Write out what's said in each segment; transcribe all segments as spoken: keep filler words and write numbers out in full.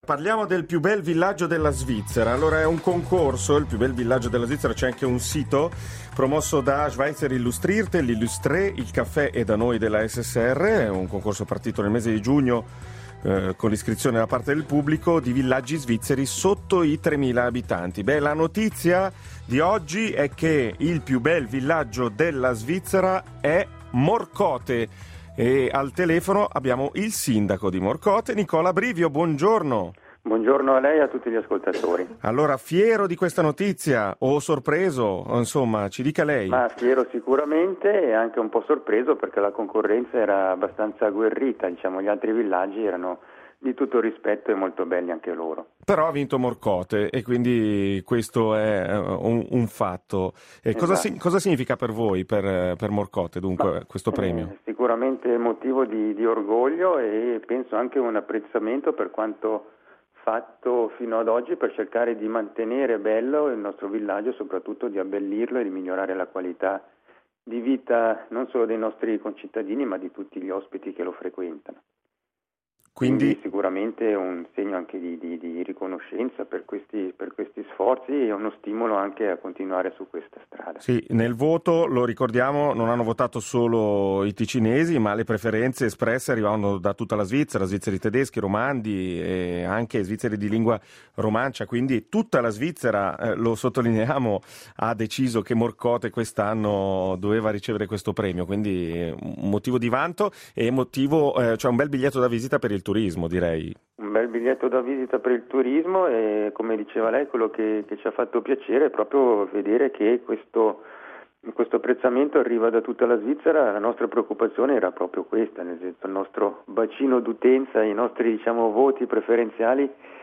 Parliamo del più bel villaggio della Svizzera. Allora è un concorso, il più bel villaggio della Svizzera, c'è anche un sito promosso da Schweizer Illustrierte, l'Illustré, il caffè e da noi della S S R. È un concorso partito nel mese di giugno eh, con l'iscrizione da parte del pubblico di villaggi svizzeri sotto i tremila abitanti. Beh, la notizia di oggi è che il più bel villaggio della Svizzera è Morcote. E al telefono abbiamo il sindaco di Morcote, Nicola Brivio. Buongiorno. Buongiorno a lei e a tutti gli ascoltatori. Allora, fiero di questa notizia o sorpreso? Insomma, ci dica lei. Ma fiero sicuramente e anche un po' sorpreso perché la concorrenza era abbastanza agguerrita, diciamo, gli altri villaggi erano di tutto rispetto e molto belli anche loro. Però ha vinto Morcote e quindi questo è un, un fatto. E Esatto. cosa, si, cosa significa per voi, per, per Morcote, dunque, Ma, questo premio? Eh, sicuramente motivo di, di orgoglio e penso anche un apprezzamento per quanto fatto fino ad oggi per cercare di mantenere bello il nostro villaggio, soprattutto di abbellirlo e di migliorare la qualità di vita non solo dei nostri concittadini ma di tutti gli ospiti che lo frequentano. Quindi, Quindi sicuramente è un segno anche di, di, di riconoscenza per questi, per questi sforzi e uno stimolo anche a continuare su questa strada. Sì, nel voto, lo ricordiamo, non hanno votato solo i ticinesi, ma le preferenze espresse arrivavano da tutta la Svizzera, svizzeri tedeschi, romandi e anche svizzeri di lingua romancia, quindi tutta la Svizzera, eh, lo sottolineiamo, ha deciso che Morcote quest'anno doveva ricevere questo premio, quindi un motivo di vanto e motivo, eh, cioè un bel biglietto da visita per il turismo, direi. Un bel biglietto da visita per il turismo e, come diceva lei, quello che, che ci ha fatto piacere è proprio vedere che questo, questo apprezzamento arriva da tutta la Svizzera. La nostra preoccupazione era proprio questa, nel senso il nostro bacino d'utenza, i nostri diciamo, voti preferenziali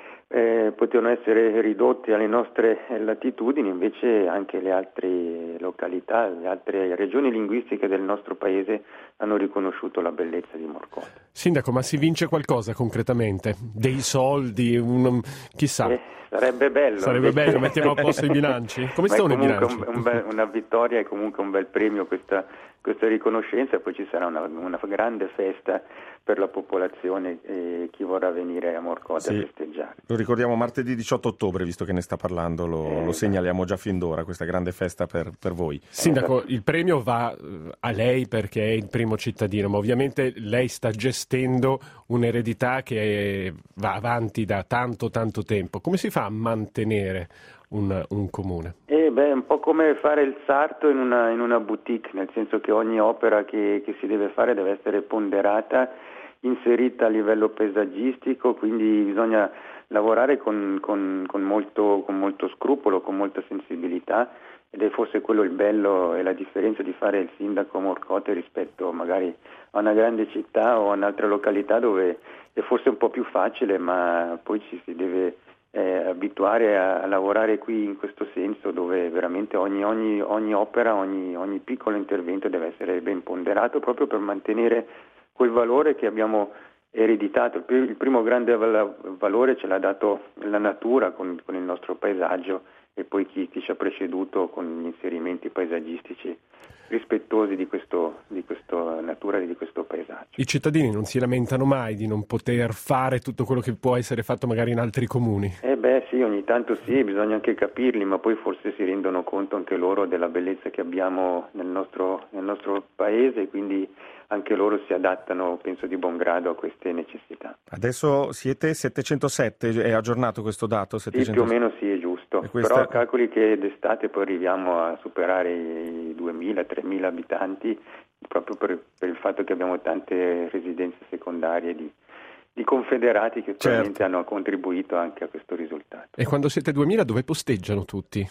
eh, potevano essere ridotti alle nostre latitudini, invece anche le altre località, le altre regioni linguistiche del nostro paese hanno riconosciuto la bellezza di Morcote. Sindaco, ma si vince qualcosa concretamente? Dei soldi? Un, chissà. Eh, sarebbe bello. Sarebbe invece. bello, mettiamo a posto i bilanci. Come Ma stanno i bilanci? Un, un bel, una vittoria è comunque un bel premio questa, questa riconoscenza, poi ci sarà una, una grande festa per la popolazione e chi vorrà venire a Morcote sì. a festeggiare. Lo ricordiamo martedì diciotto ottobre, visto che ne sta parlando, lo, eh, lo segnaliamo già fin d'ora, questa grande festa per, per voi. Sindaco, il premio va a lei perché è il primo cittadino, ma ovviamente lei sta gestendo un'eredità che va avanti da tanto tanto tempo. Come si fa a mantenere un, un comune? Eh beh, è un po' come fare il sarto in una, in una boutique, nel senso che ogni opera che, che si deve fare deve essere ponderata, inserita a livello paesaggistico, quindi bisogna lavorare con, con, con, molto, con molto scrupolo, con molta sensibilità, ed è forse quello il bello e la differenza di fare il sindaco a Morcote rispetto magari a una grande città o a un'altra località dove è forse un po' più facile, ma poi ci si deve eh, abituare a, a lavorare qui in questo senso, dove veramente ogni, ogni, ogni opera, ogni, ogni piccolo intervento deve essere ben ponderato proprio per mantenere quel valore che abbiamo ereditato. Il primo grande valore ce l'ha dato la natura con, con il nostro paesaggio e poi chi, chi ci ha preceduto con gli inserimenti paesaggistici rispettosi di questo, di questa natura e di questo paesaggio. I cittadini non si lamentano mai di non poter fare tutto quello che può essere fatto magari in altri comuni? Eh beh sì, ogni tanto sì, bisogna anche capirli, ma poi forse si rendono conto anche loro della bellezza che abbiamo nel nostro, nel nostro paese, quindi anche loro si adattano, penso di buon grado, a queste necessità. Adesso siete settecentosette, è aggiornato questo dato? settecentosette? Sì, più o meno sì, è giusto, questa... però calcoli che d'estate poi arriviamo a superare i duemila tremila abitanti, proprio per, per il fatto che abbiamo tante residenze secondarie di di confederati che probabilmente certo. hanno contribuito anche a questo risultato. E quando siete duemila dove posteggiano tutti?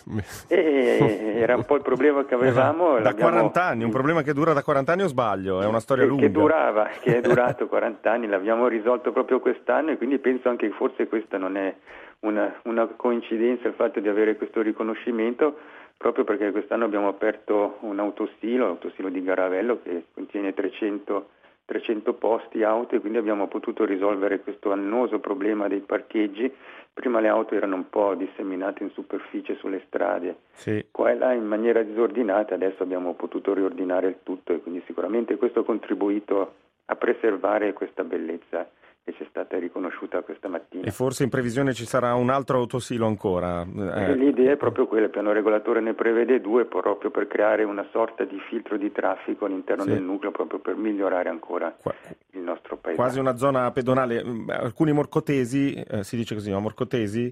E era un po' il problema che avevamo. Da quaranta anni, un problema che dura da quaranta anni o sbaglio? È una storia che, lunga. Che durava, che è durato quaranta anni, l'abbiamo risolto proprio quest'anno e quindi penso anche che forse questa non è una, una coincidenza il fatto di avere questo riconoscimento, proprio perché quest'anno abbiamo aperto un autostilo, l'autostilo di Garavello che contiene trecento trecento posti auto e quindi abbiamo potuto risolvere questo annoso problema dei parcheggi. Prima le auto erano un po' disseminate in superficie sulle strade, sì. qua e là in maniera disordinata, adesso abbiamo potuto riordinare il tutto e quindi sicuramente questo ha contribuito a preservare questa bellezza che ci è stata riconosciuta questa mattina. E forse in previsione ci sarà un altro autosilo ancora? Eh. L'idea è proprio quella, il piano regolatore ne prevede due proprio per creare una sorta di filtro di traffico all'interno sì. del nucleo, proprio per migliorare ancora Qua, il nostro paese. Quasi una zona pedonale. Alcuni morcotesi, eh, si dice così, no? morcotesi,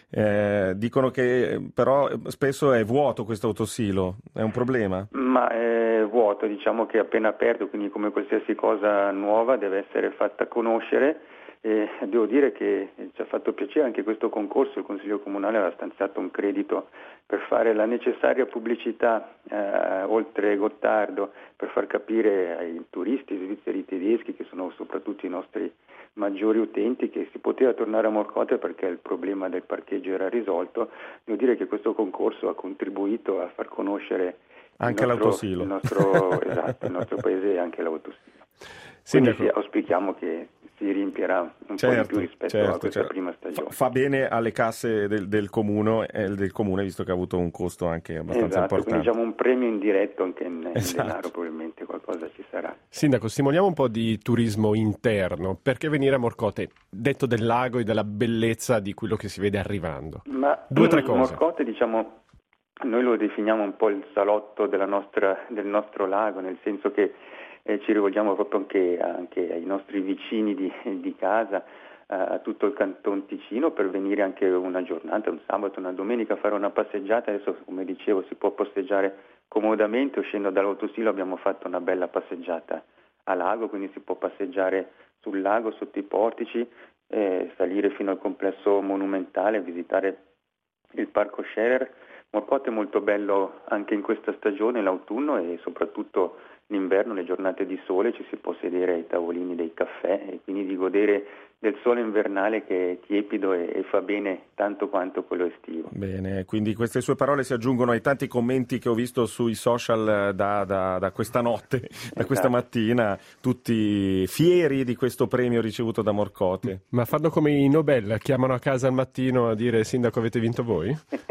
eh, dicono che però spesso è vuoto questo autosilo, è un problema? Ma è vuoto, diciamo che è appena aperto, quindi come qualsiasi cosa nuova deve essere fatta conoscere. E devo dire che ci ha fatto piacere anche questo concorso, il Consiglio Comunale aveva stanziato un credito per fare la necessaria pubblicità eh, oltre Gottardo, per far capire ai turisti svizzeri tedeschi, che sono soprattutto i nostri maggiori utenti, che si poteva tornare a Morcote perché il problema del parcheggio era risolto. Devo dire che questo concorso ha contribuito a far conoscere anche il nostro, l'autosilo, il nostro, esatto, il nostro paese e anche l'autosilo. Sindaco. Quindi sì, auspichiamo che si riempirà un certo, po' di più rispetto certo, a questa certo. prima stagione. Fa bene alle casse del, del, comune, eh, del comune, visto che ha avuto un costo anche abbastanza esatto, importante. Quindi diciamo un premio indiretto anche in, esatto. in denaro, probabilmente qualcosa ci sarà. Sindaco, stimoliamo un po' di turismo interno. Perché venire a Morcote? Detto del lago e della bellezza di quello che si vede arrivando. Ma Due o tre cose. Morcote, diciamo, noi lo definiamo un po' il salotto della nostra, del nostro lago, nel senso che Eh, ci rivolgiamo proprio anche, anche ai nostri vicini di, di casa, eh, a tutto il Canton Ticino, per venire anche una giornata, un sabato, una domenica a fare una passeggiata. Adesso, come dicevo, si può passeggiare comodamente, uscendo dall'autosilo abbiamo fatto una bella passeggiata a lago, quindi si può passeggiare sul lago, sotto i portici, eh, salire fino al complesso monumentale, visitare il parco Scherer. Morcote è molto bello anche in questa stagione, l'autunno, e soprattutto l'inverno, le giornate di sole, ci si può sedere ai tavolini dei caffè e quindi di godere del sole invernale che è tiepido e, e fa bene tanto quanto quello estivo. Bene, quindi queste sue parole si aggiungono ai tanti commenti che ho visto sui social da, da, da questa notte, da esatto. questa mattina, tutti fieri di questo premio ricevuto da Morcote. Ma fanno come i Nobel, chiamano a casa al mattino a dire: sindaco, avete vinto voi?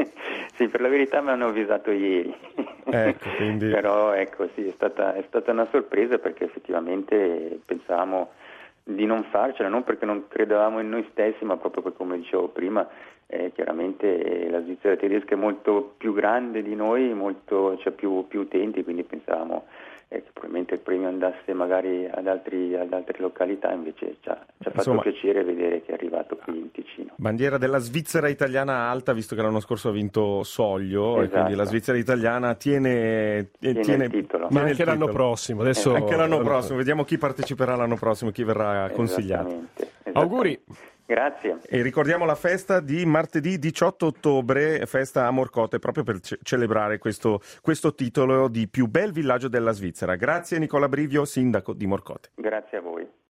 Sì, per la verità mi hanno avvisato ieri. Ecco, quindi... Però ecco, sì, è stata, è stata una sorpresa, perché effettivamente pensavamo di non farcela, non perché non credevamo in noi stessi, ma proprio perché, come dicevo prima, eh, chiaramente la Svizzera tedesca è molto più grande di noi, molto, c'è più, più utenti, quindi pensavamo eh, che probabilmente il premio andasse magari ad, altri, ad altre località, invece ci ha, ci ha fatto Insomma, piacere vedere che è arrivato qui in Ticino. Bandiera della Svizzera italiana alta, visto che l'anno scorso ha vinto Soglio, esatto. E quindi la Svizzera italiana tiene, tiene, tiene il titolo. Ma anche l'anno titolo. prossimo, adesso... Eh, anche l'anno prossimo, vediamo chi parteciperà l'anno prossimo, chi verrà consigliato. Esattamente, esattamente. Auguri! Grazie. E ricordiamo la festa di martedì diciotto ottobre, festa a Morcote, proprio per ce- celebrare questo, questo titolo di più bel villaggio della Svizzera. Grazie Nicola Brivio, sindaco di Morcote. Grazie a voi.